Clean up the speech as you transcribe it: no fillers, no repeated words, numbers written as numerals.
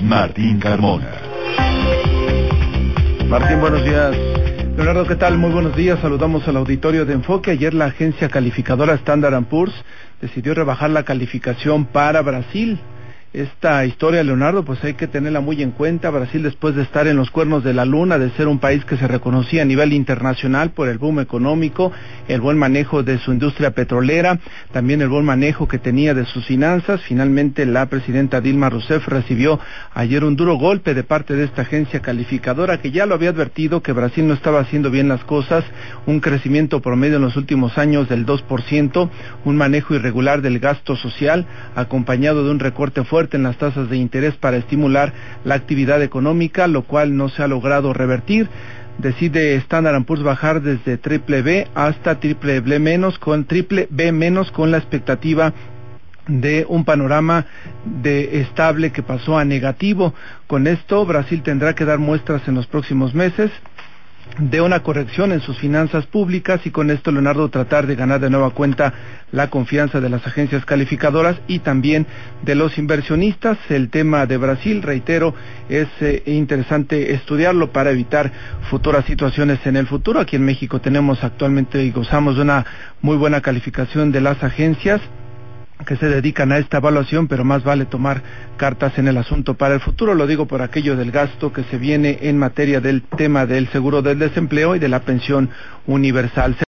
Martín Carmona. Martín, buenos días. Leonardo, ¿qué tal? Muy buenos días. Saludamos al auditorio de Enfoque. Ayer la agencia calificadora Standard & Poor's decidió rebajar la calificación para Brasil. Esta historia, Leonardo, pues hay que tenerla muy en cuenta. Brasil, después de estar en los cuernos de la luna, de ser un país que se reconocía a nivel internacional por el boom económico, el buen manejo de su industria petrolera, también el buen manejo que tenía de sus finanzas, finalmente la presidenta Dilma Rousseff recibió ayer un duro golpe de parte de esta agencia calificadora que ya lo había advertido que Brasil no estaba haciendo bien las cosas, un crecimiento promedio en los últimos años del 2%, un manejo irregular del gasto social, acompañado de un recorte fuerte en las tasas de interés para estimular la actividad económica, lo cual no se ha logrado revertir. Decide Standard & Poor's bajar desde BBB hasta BBB- con la expectativa de un panorama de estable que pasó a negativo. Con esto, Brasil tendrá que dar muestras en los próximos meses de una corrección en sus finanzas públicas y con esto, Leonardo, tratar de ganar de nueva cuenta la confianza de las agencias calificadoras y también de los inversionistas. El tema de Brasil, reitero, es interesante estudiarlo para evitar futuras situaciones en el futuro. Aquí en México tenemos actualmente y gozamos de una muy buena calificación de las agencias que se dedican a esta evaluación, pero más vale tomar cartas en el asunto para el futuro. Lo digo por aquello del gasto que se viene en materia del tema del seguro del desempleo y de la pensión universal.